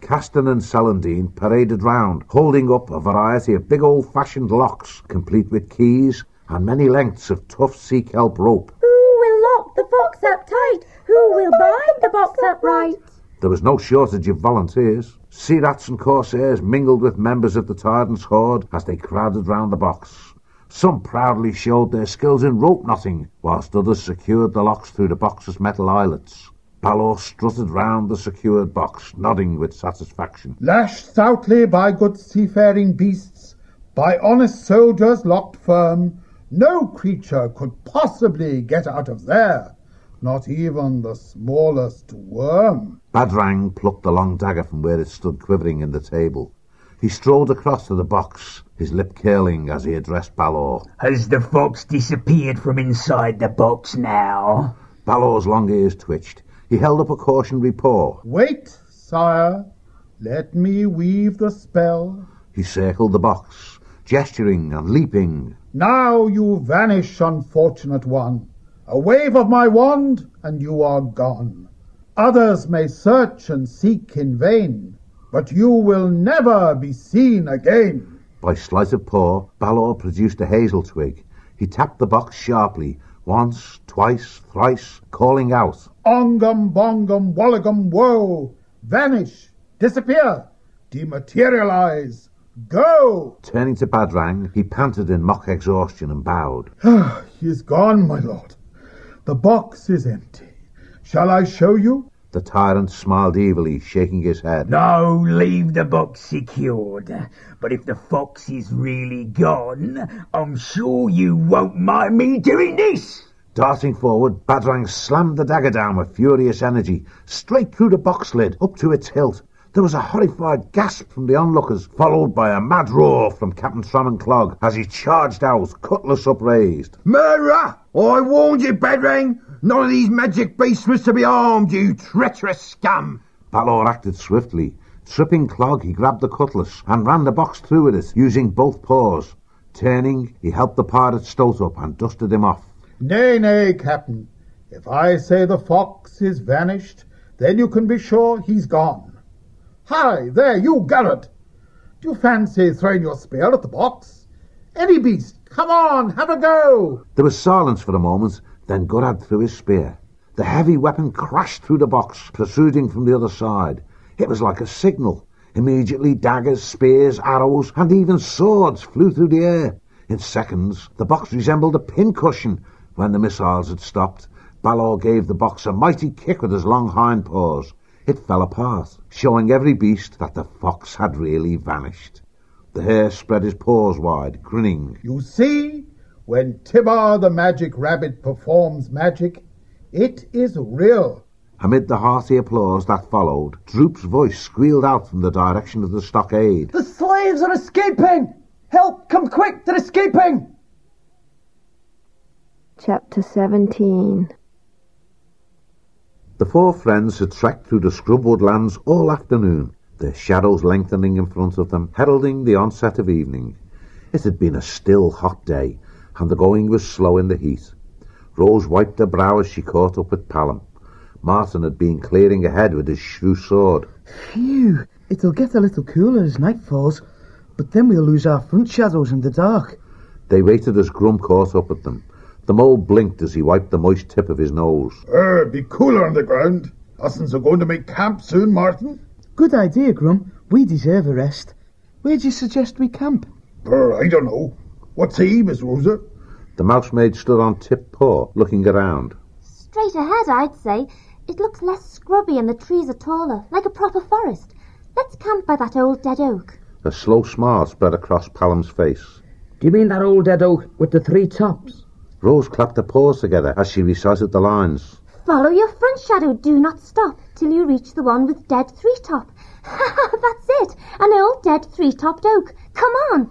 Castan and Celandine paraded round, holding up a variety of big old-fashioned locks, complete with keys and many lengths of tough sea kelp rope. Who will lock the box up tight? Who will bind the box up right? There was no shortage of volunteers. Sea rats and corsairs mingled with members of the Trident's horde as they crowded round the box. Some proudly showed their skills in rope knotting, whilst others secured the locks through the box's metal eyelets. Balor strutted round the secured box, nodding with satisfaction. Lashed stoutly by good seafaring beasts, by honest soldiers locked firm, no creature could possibly get out of there, not even the smallest worm. Badrang plucked the long dagger from where it stood quivering in the table. He strolled across to the box, his lip curling as he addressed Balor. Has the fox disappeared from inside the box now? Balor's long ears twitched. He held up a cautionary paw. Wait, sire. Let me weave the spell. He circled the box, gesturing and leaping. Now you vanish, unfortunate one. A wave of my wand, and you are gone. Others may search and seek in vain, but you will never be seen again. By sleight of paw, Balor produced a hazel twig. He tapped the box sharply, once, twice, thrice, calling out, Ongum, bongum, wallagum, woe! Vanish! Disappear! Dematerialize! Go! Turning to Badrang, he panted in mock exhaustion and bowed. He is gone, my lord. The box is empty. Shall I show you? The tyrant smiled evilly, shaking his head. No, leave the box secured. But if the fox is really gone, I'm sure you won't mind me doing this. Darting forward, Badrang slammed the dagger down with furious energy, straight through the box lid, up to its hilt. There was a horrified gasp from the onlookers, followed by a mad roar from Captain Thrammond Clog as he charged out, cutlass upraised. Murderer! I warned you, Badrang! None of these magic beasts was to be harmed, you treacherous scum! Balor acted swiftly. Tripping Clog, he grabbed the cutlass and ran the box through with it, using both paws. Turning, he helped the pirate stoat up and dusted him off. Nay, nay, Captain. If I say the fox is vanished, then you can be sure he's gone. Hi, there, you Garrett! Do you fancy throwing your spear at the box? Any beast, come on, have a go! There was silence for a moment, then Gurad threw his spear. The heavy weapon crashed through the box, protruding from the other side. It was like a signal. Immediately daggers, spears, arrows, and even swords flew through the air. In seconds, the box resembled a pincushion. When the missiles had stopped, Balor gave the box a mighty kick with his long hind paws. It fell apart, showing every beast that the fox had really vanished. The hare spread his paws wide, grinning. You see, when Tibar the magic rabbit performs magic, it is real. Amid the hearty applause that followed, Droop's voice squealed out from the direction of the stockade. The slaves are escaping! Help! Come quick! They're escaping! Chapter 17. The four friends had trekked through the scrub woodlands all afternoon, their shadows lengthening in front of them, heralding the onset of evening. It had been a still, hot day, and the going was slow in the heat. Rose wiped her brow as she caught up with Palom. Martin had been clearing ahead with his shrew sword. Phew! It'll get a little cooler as night falls, but then we'll lose our front shadows in the dark. They waited as Grum caught up with them. The mole blinked as he wiped the moist tip of his nose. Be cooler on the ground. Ussens are going to make camp soon, Martin. Good idea, Grum. We deserve a rest. Where'd you suggest we camp? I don't know. What say ye, Miss Rosa? The mousemaid stood on tip paw, looking around. Straight ahead, I'd say. It looks less scrubby and the trees are taller, like a proper forest. Let's camp by that old dead oak. A slow smile spread across Palom's face. Do you mean that old dead oak with the three tops? Rose clapped her paws together as she recited the lines. Follow your front shadow, do not stop, till you reach the one with dead three-top. Ha ha, that's it, an old dead three-topped oak. Come on.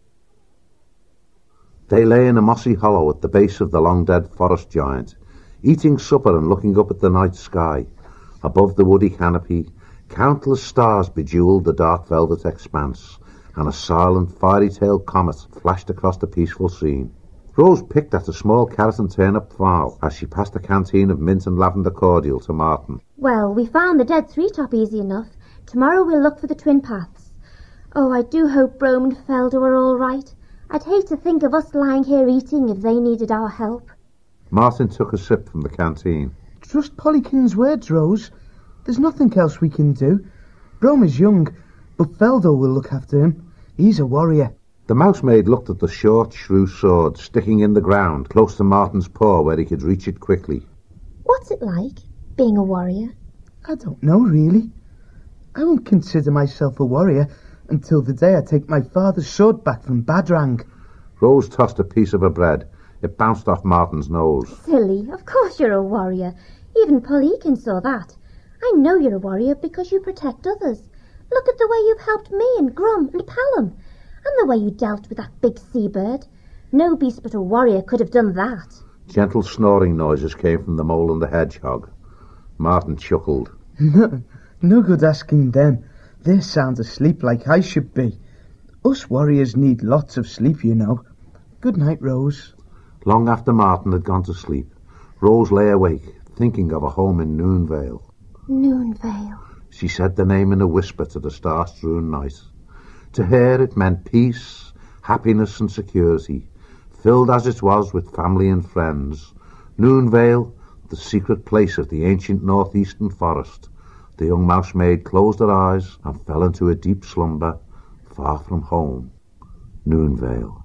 They lay in a mossy hollow at the base of the long-dead forest giant, eating supper and looking up at the night sky. Above the woody canopy, countless stars bejewelled the dark velvet expanse, and a silent fairy-tale comet flashed across the peaceful scene. Rose picked at a small carrot and turnip fowl as she passed a canteen of mint and lavender cordial to Martin. Well, we found the dead three-top easy enough. Tomorrow we'll look for the twin paths. Oh, I do hope Brome and Felder are all right. I'd hate to think of us lying here eating if they needed our help. Martin took a sip from the canteen. Trust Pollykin's words, Rose. There's nothing else we can do. Brome is young, but Felder will look after him. He's a warrior. The mousemaid looked at the short, shrew sword sticking in the ground close to Martin's paw where he could reach it quickly. What's it like, being a warrior? I don't know, really. I won't consider myself a warrior until the day I take my father's sword back from Badrang. Rose tossed a piece of her bread. It bounced off Martin's nose. Silly, of course you're a warrior. Even Pollykin saw that. I know you're a warrior because you protect others. Look at the way you've helped me and Grum and Palom, and the way you dealt with that big seabird. No beast but a warrior could have done that. Gentle snoring noises came from the mole and the hedgehog. Martin chuckled. No good asking them. They're sound asleep like I should be. Us warriors need lots of sleep, you know. Good night, Rose. Long after Martin had gone to sleep, Rose lay awake, thinking of a home in Noonvale. Noonvale. She said the name in a whisper to the star-strewn night. To her it meant peace, happiness and security, filled as it was with family and friends. Noonvale, the secret place of the ancient northeastern forest. The young mousemaid closed her eyes and fell into a deep slumber, far from home. Noonvale.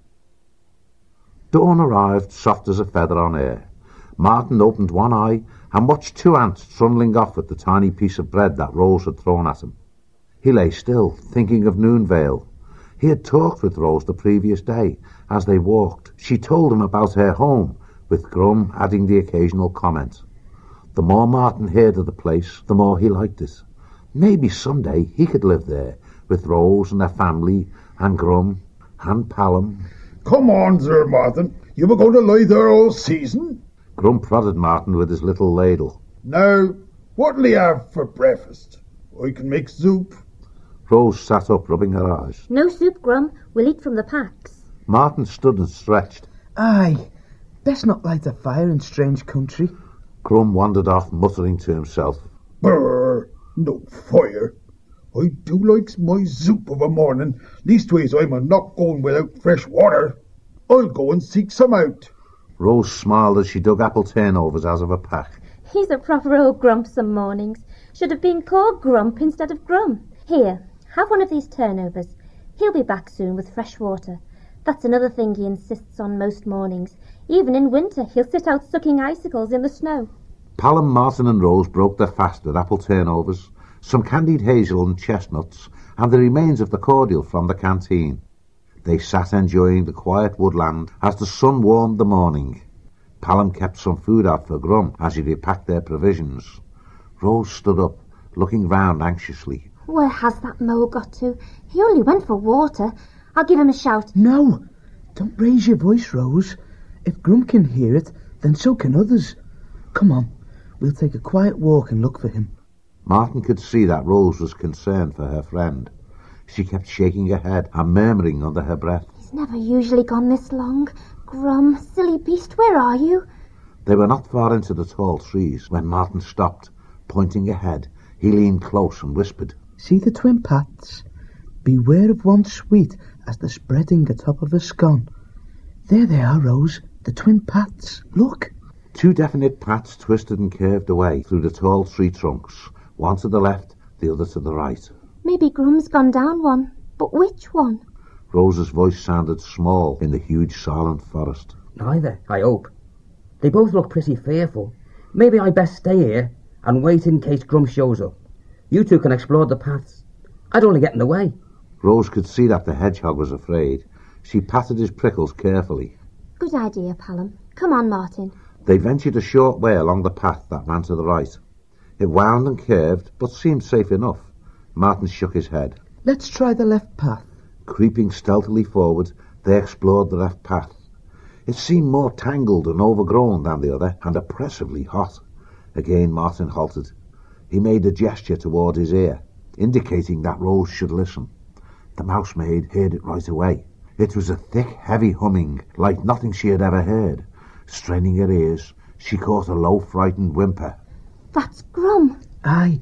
Dawn arrived soft as a feather on air. Martin opened one eye and watched two ants trundling off with the tiny piece of bread that Rose had thrown at him. He lay still, thinking of Noonvale. He had talked with Rose the previous day. As they walked, she told him about her home, with Grum adding the occasional comment. The more Martin heard of the place, the more he liked it. Maybe someday he could live there, with Rose and her family, and Grum, and Palom. Come on, Sir Martin. You were going to lie there all season? Grum prodded Martin with his little ladle. Now, what'll you have for breakfast? I can make soup. Rose sat up, rubbing her eyes. No soup, Grum. We'll eat from the packs. Martin stood and stretched. Aye, best not light a fire in strange country. Grum wandered off, muttering to himself. Brr, no fire. I do likes my soup of a morning. Leastways I'm not going without fresh water. I'll go and seek some out. Rose smiled as she dug apple turnovers out of a pack. He's a proper old grump some mornings. Should have been called Grump instead of Grum. Here, have one of these turnovers. He'll be back soon with fresh water. That's another thing he insists on most mornings. Even in winter, he'll sit out sucking icicles in the snow. Palom, Martin and Rose broke their fast with apple turnovers, some candied hazel and chestnuts, and the remains of the cordial from the canteen. They sat enjoying the quiet woodland as the sun warmed the morning. Palom kept some food out for Grum as he repacked their provisions. Rose stood up, looking round anxiously. Where has that mole got to? He only went for water. I'll give him a shout. No, don't raise your voice, Rose. If Grum can hear it, then so can others. Come on, we'll take a quiet walk and look for him. Martin could see that Rose was concerned for her friend. She kept shaking her head and murmuring under her breath. He's never usually gone this long. Grum, silly beast, where are you? They were not far into the tall trees when Martin stopped. Pointing ahead, he leaned close and whispered. See the twin paths? Beware of one sweet as the spreading atop of a scone. There they are, Rose, the twin paths. Look. Two definite paths twisted and curved away through the tall tree trunks, one to the left, the other to the right. Maybe Grum's gone down one, but which one? Rose's voice sounded small in the huge silent forest. Neither, I hope. They both look pretty fearful. Maybe I'd best stay here and wait in case Grum shows up. You two can explore the paths. I'd only get in the way. Rose could see that the hedgehog was afraid. She patted his prickles carefully. Good idea, Palom. Come on, Martin. They ventured a short way along the path that ran to the right. It wound and curved, but seemed safe enough. Martin shook his head. Let's try the left path. Creeping stealthily forward, they explored the left path. It seemed more tangled and overgrown than the other, and oppressively hot. Again Martin halted. He made a gesture toward his ear, indicating that Rose should listen. The mousemaid heard it right away. It was a thick, heavy humming, like nothing she had ever heard. Straining her ears, she caught a low, frightened whimper. That's Grum. Aye,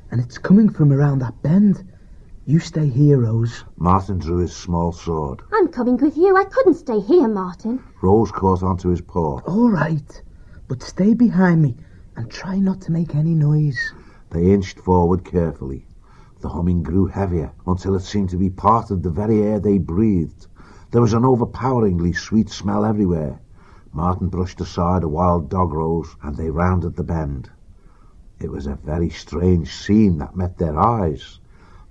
and it's coming from around that bend. You stay here, Rose. Martin drew his small sword. I'm coming with you. I couldn't stay here, Martin. Rose caught onto his paw. All right, but stay behind me and try not to make any noise. They inched forward carefully. The humming grew heavier until it seemed to be part of the very air they breathed. There was an overpoweringly sweet smell everywhere. Martin brushed aside a wild dog rose, and they rounded the bend. It was a very strange scene that met their eyes.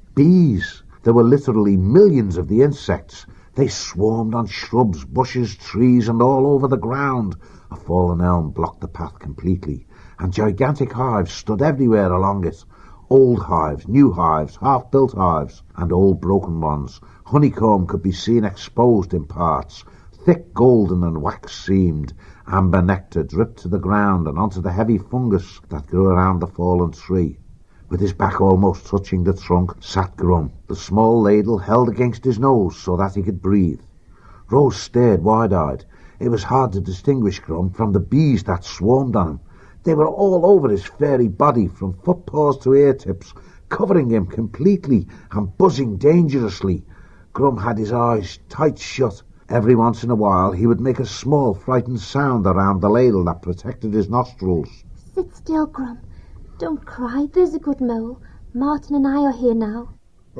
Bees! There were literally millions of the insects. They swarmed on shrubs, bushes, trees, and all over the ground. A fallen elm blocked the path completely, and gigantic hives stood everywhere along it. Old hives, new hives, half-built hives, and old broken ones. Honeycomb could be seen exposed in parts. Thick golden and wax-seamed amber nectar dripped to the ground and onto the heavy fungus that grew around the fallen tree. With his back almost touching the trunk sat Grum, the small ladle held against his nose so that he could breathe. Rose stared wide-eyed. It was hard to distinguish Grum from the bees that swarmed on him. They were all over his furry body, from foot-paws to ear-tips, covering him completely and buzzing dangerously. Grum had his eyes tight shut. Every once in a while he would make a small, frightened sound around the ladle that protected his nostrils. Sit still, Grum. Don't cry. There's a good mole. Martin and I are here now.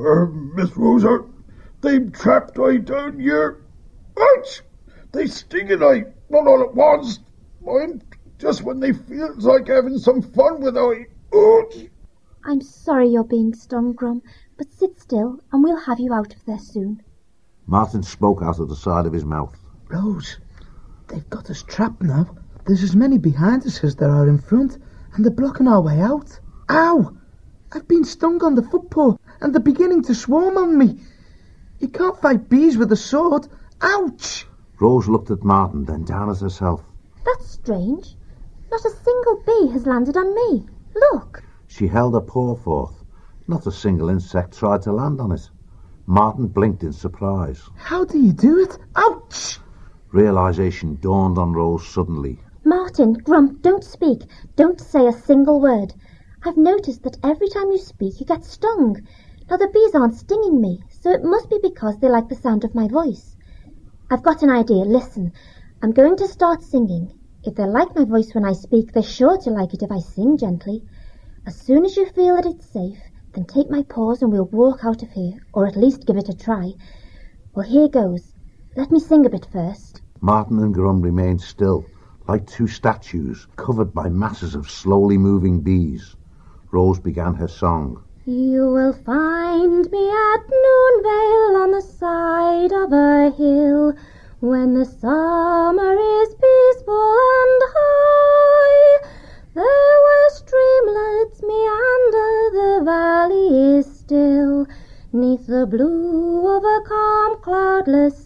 Miss Rosa, they've trapped I down here. Ouch! They stinging I, not all at once. Mind, just when they feels like having some fun with I. Ouch! I'm sorry you're being stung, Grum, but sit still and we'll have you out of there soon. Martin spoke out of the side of his mouth. Rose, they've got us trapped now. There's as many behind us as there are in front, and they're blocking our way out. Ow! I've been stung on the footpaw, and they're beginning to swarm on me. You can't fight bees with a sword. Ouch! Rose looked at Martin, then down at herself. That's strange. Not a single bee has landed on me. Look! She held her paw forth. Not a single insect tried to land on it. Martin blinked in surprise. How do you do it? Ouch! Realization dawned on Rose suddenly. Martin, Grum, don't speak. Don't say a single word. I've noticed that every time you speak you get stung. Now the bees aren't stinging me, so it must be because they like the sound of my voice. I've got an idea. Listen, I'm going to start singing. If they like my voice when I speak, they're sure to like it if I sing gently. As soon as you feel that it's safe, then take my paws and we'll walk out of here, or at least give it a try. Well, here goes. Let me sing a bit first. Martin and Grum remained still, like two statues covered by masses of slowly moving bees. Rose began her song. You will find me at Noonvale on the side of a hill, when the summer is peaceful and high. There where streamlets meander, the valley is still, 'neath the blue of a calm cloudless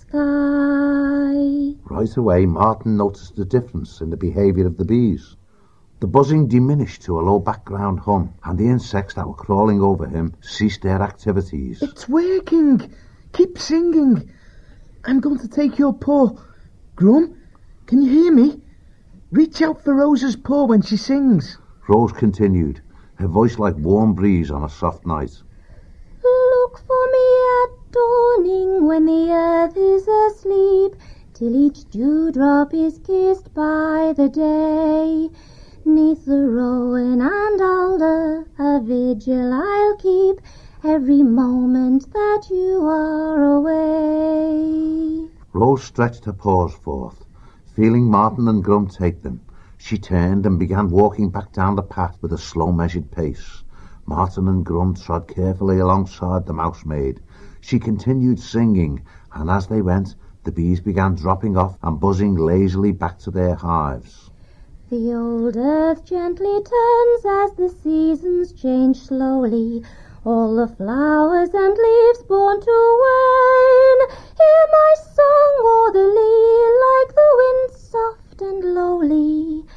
sky. Right away, Martin noticed a difference in the behaviour of the bees. The buzzing diminished to a low background hum, and the insects that were crawling over him ceased their activities. It's working. Keep singing. I'm going to take your paw. Grum, can you hear me? Reach out for Rose's paw when she sings. Rose continued, her voice like warm breeze on a soft night. Look for me at dawning when the earth is asleep, till each dewdrop is kissed by the day. 'Neath the rowan and alder a vigil I'll keep, every moment that you are away. Rose stretched her paws forth, feeling Martin and Grum take them. She turned and began walking back down the path with a slow measured pace. Martin and Grum trod carefully alongside the mousemaid. She continued singing, and as they went, the bees began dropping off and buzzing lazily back to their hives. The old earth gently turns as the seasons change slowly, all the flowers and leaves born to wane. Hear my song o'er the lea, like the wind soft and lowly.